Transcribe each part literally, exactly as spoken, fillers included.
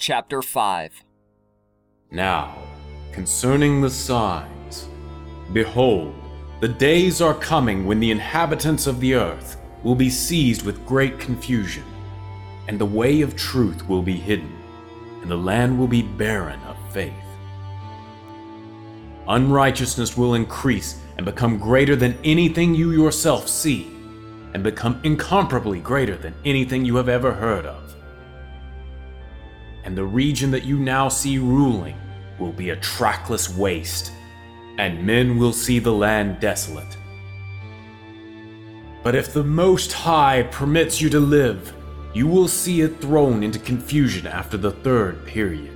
Chapter five. Now, concerning the signs, behold, the days are coming when the inhabitants of the earth will be seized with great confusion, and the way of truth will be hidden, and the land will be barren of faith. Unrighteousness will increase and become greater than anything you yourself see, and become incomparably greater than anything you have ever heard of. And the region that you now see ruling will be a trackless waste, and men will see the land desolate. But if the Most High permits you to live, you will see it thrown into confusion after the third period.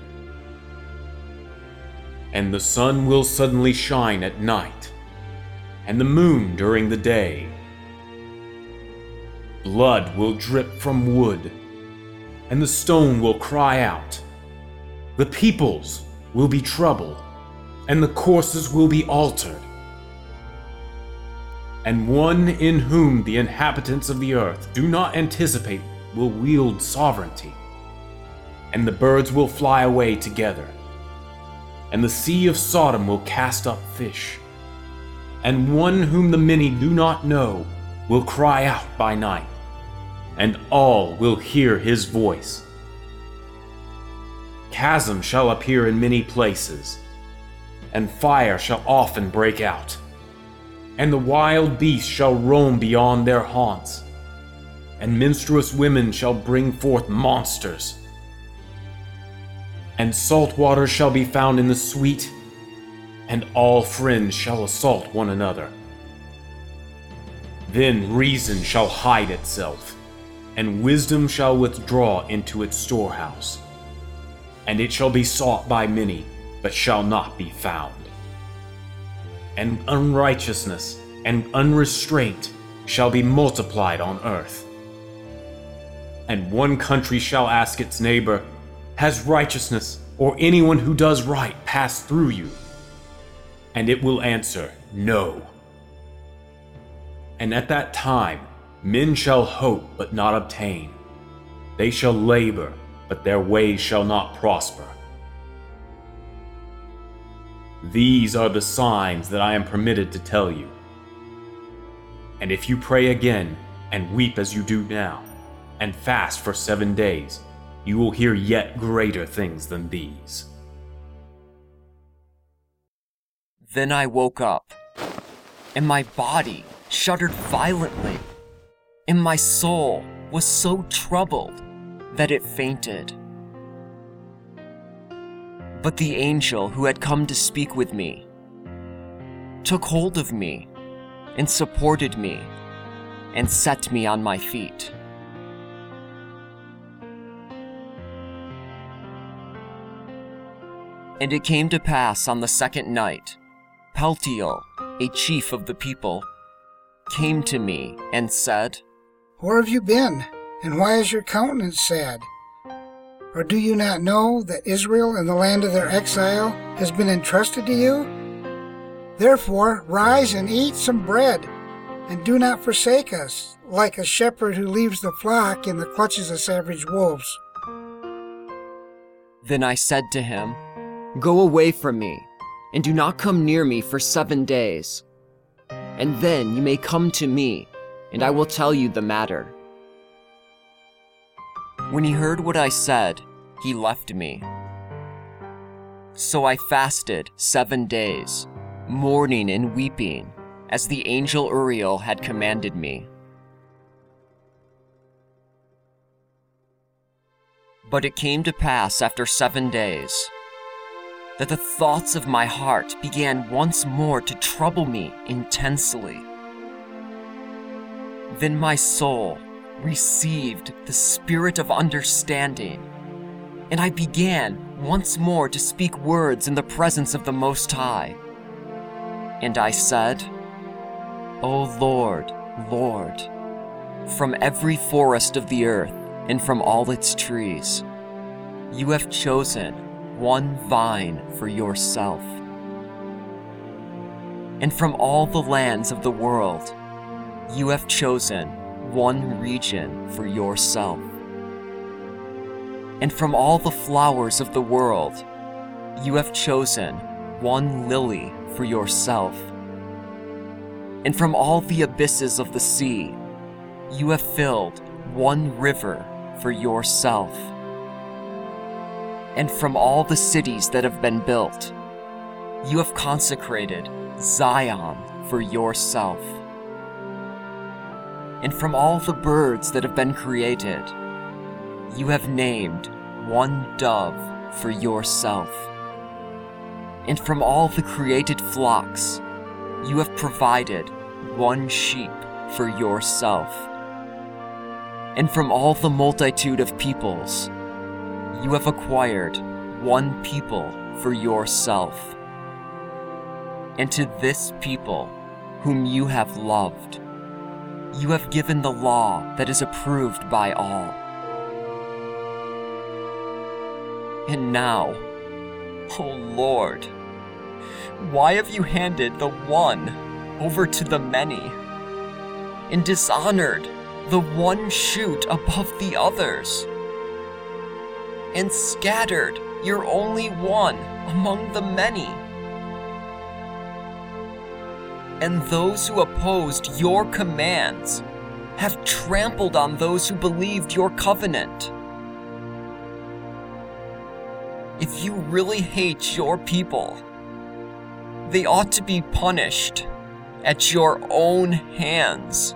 And the sun will suddenly shine at night, and the moon during the day. Blood will drip from wood, and the stone will cry out. The peoples will be troubled, and the courses will be altered. And one in whom the inhabitants of the earth do not anticipate will wield sovereignty. And the birds will fly away together, and the sea of Sodom will cast up fish. And one whom the many do not know will cry out by night, and all will hear his voice. Chasm shall appear in many places, and fire shall often break out, and the wild beasts shall roam beyond their haunts, and menstruous women shall bring forth monsters, and salt water shall be found in the sweet, and all friends shall assault one another. Then reason shall hide itself, and wisdom shall withdraw into its storehouse. And it shall be sought by many, but shall not be found. And unrighteousness and unrestraint shall be multiplied on earth. And one country shall ask its neighbor, has righteousness or anyone who does right passed through you? And it will answer, no. And at that time, men shall hope but not obtain. They shall labor, but their ways shall not prosper. These are the signs that I am permitted to tell you. And if you pray again, and weep as you do now, and fast for seven days, you will hear yet greater things than these. Then I woke up, and my body shuddered violently, and my soul was so troubled that it fainted. But the angel who had come to speak with me took hold of me and supported me and set me on my feet. And it came to pass on the second night, Paltiel, a chief of the people, came to me and said, Where have you been, and why is your countenance sad? Or do you not know that Israel in the land of their exile has been entrusted to you? Therefore, rise and eat some bread, and do not forsake us, like a shepherd who leaves the flock in the clutches of savage wolves. Then I said to him, Go away from me, and do not come near me for seven days. And then you may come to me, and I will tell you the matter. When he heard what I said, he left me. So I fasted seven days, mourning and weeping, as the angel Uriel had commanded me. But it came to pass after seven days, that the thoughts of my heart began once more to trouble me intensely. Then my soul received the spirit of understanding, and I began once more to speak words in the presence of the Most High. And I said, O Lord, Lord, from every forest of the earth and from all its trees, you have chosen one vine for yourself. And from all the lands of the world, you have chosen one region for yourself. And from all the flowers of the world, you have chosen one lily for yourself. And from all the abysses of the sea, you have filled one river for yourself. And from all the cities that have been built, you have consecrated Zion for yourself. And from all the birds that have been created, you have named one dove for yourself. And from all the created flocks, you have provided one sheep for yourself. And from all the multitude of peoples, you have acquired one people for yourself. And to this people, whom you have loved, you have given the law that is approved by all. And now, O Lord, why have you handed the one over to the many, and dishonored the one shoot above the others, and scattered your only one among the many? And those who opposed your commands have trampled on those who believed your covenant. If you really hate your people, they ought to be punished at your own hands.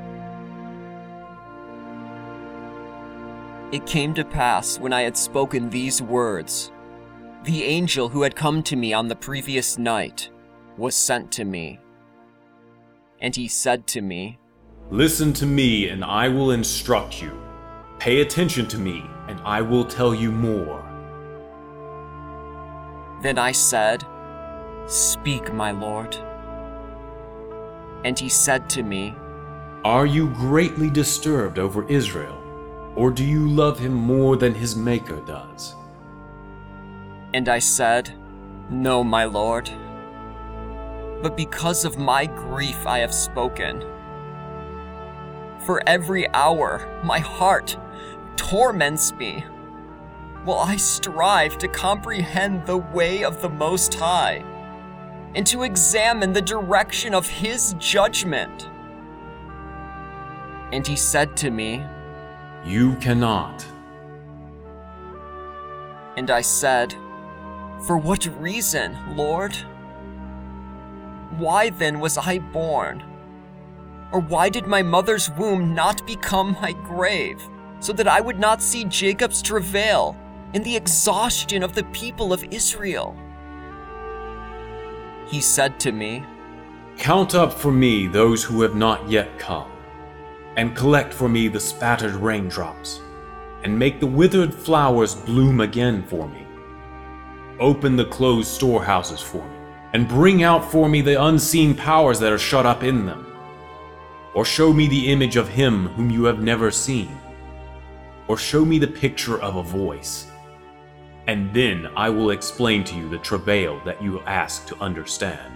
It came to pass when I had spoken these words, the angel who had come to me on the previous night was sent to me. And he said to me, Listen to me, and I will instruct you. Pay attention to me, and I will tell you more. Then I said, Speak, my Lord. And he said to me, Are you greatly disturbed over Israel, or do you love him more than his Maker does? And I said, No, my Lord. But because of my grief I have spoken. For every hour my heart torments me, while I strive to comprehend the way of the Most High, and to examine the direction of his judgment. And he said to me, You cannot. And I said, For what reason, Lord? Why then was I born? Or why did my mother's womb not become my grave, so that I would not see Jacob's travail and the exhaustion of the people of Israel? He said to me, Count up for me those who have not yet come, and collect for me the spattered raindrops, and make the withered flowers bloom again for me. Open the closed storehouses for me, and bring out for me the unseen powers that are shut up in them. Or show me the image of him whom you have never seen, or show me the picture of a voice. And then I will explain to you the travail that you ask to understand.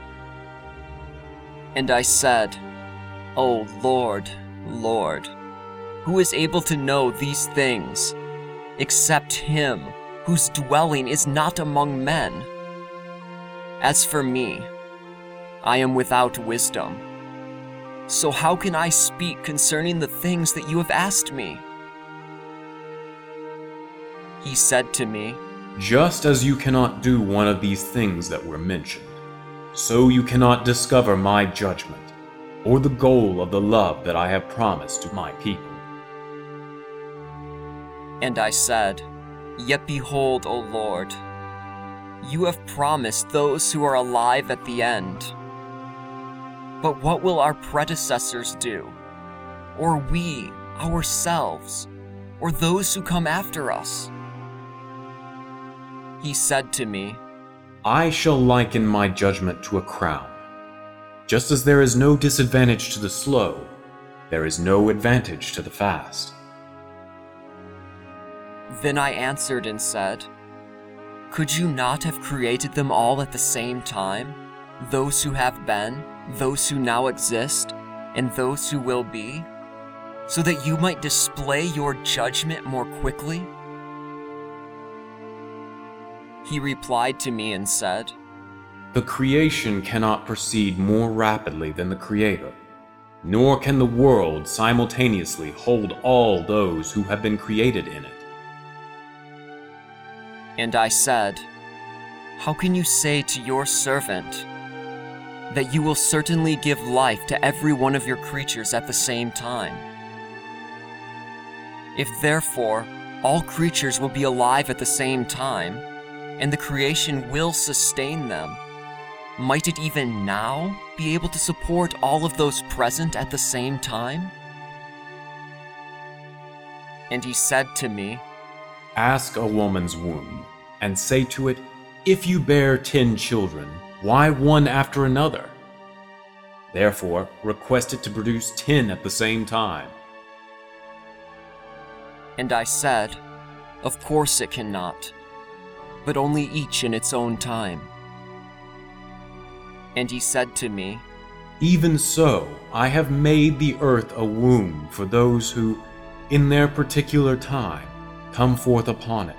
And I said, O Lord, Lord, who is able to know these things, except him whose dwelling is not among men? As for me, I am without wisdom. So how can I speak concerning the things that you have asked me? He said to me, Just as you cannot do one of these things that were mentioned, so you cannot discover my judgment, or the goal of the love that I have promised to my people. And I said, Yet behold, O Lord, you have promised those who are alive at the end. But what will our predecessors do? Or we, ourselves, or those who come after us? He said to me, I shall liken my judgment to a crown. Just as there is no disadvantage to the slow, there is no advantage to the fast. Then I answered and said, Could you not have created them all at the same time, those who have been, those who now exist, and those who will be, so that you might display your judgment more quickly, He replied to me and said, The creation cannot proceed more rapidly than the Creator, nor can the world simultaneously hold all those who have been created in it. And I said, How can you say to your servant that you will certainly give life to every one of your creatures at the same time? If therefore all creatures will be alive at the same time, and the creation will sustain them, might it even now be able to support all of those present at the same time? And he said to me, Ask a woman's womb, and say to it, If you bear ten children, why one after another? Therefore, request it to produce ten at the same time. And I said, Of course it cannot, but only each in its own time. And he said to me, Even so, I have made the earth a womb for those who, in their particular time, come forth upon it.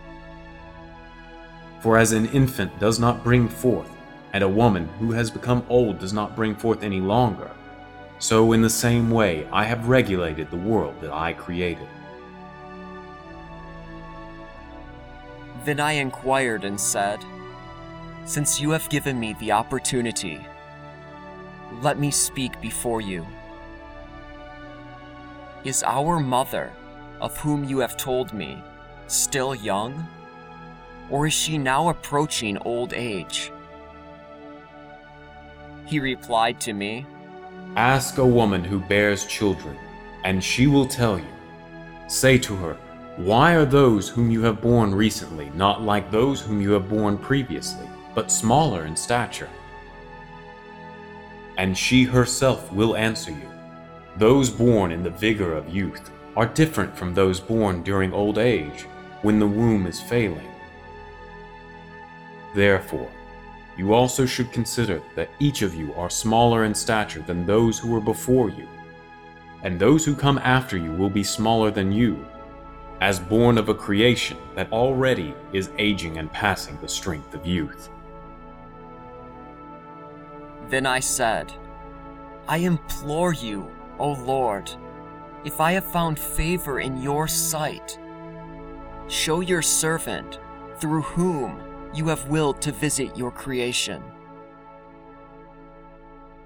For as an infant does not bring forth, and a woman who has become old does not bring forth any longer, so in the same way I have regulated the world that I created. Then I inquired and said, Since you have given me the opportunity, let me speak before you. Is our mother, of whom you have told me, still young? Or is she now approaching old age? He replied to me, Ask a woman who bears children, and she will tell you. Say to her, Why are those whom you have borne recently not like those whom you have borne previously, but smaller in stature? And she herself will answer you, Those born in the vigor of youth are different from those born during old age, when the womb is failing. Therefore, you also should consider that each of you are smaller in stature than those who were before you, and those who come after you will be smaller than you, as born of a creation that already is aging and passing the strength of youth. Then I said, I implore you, O Lord, if I have found favor in your sight, show your servant through whom you have willed to visit your creation.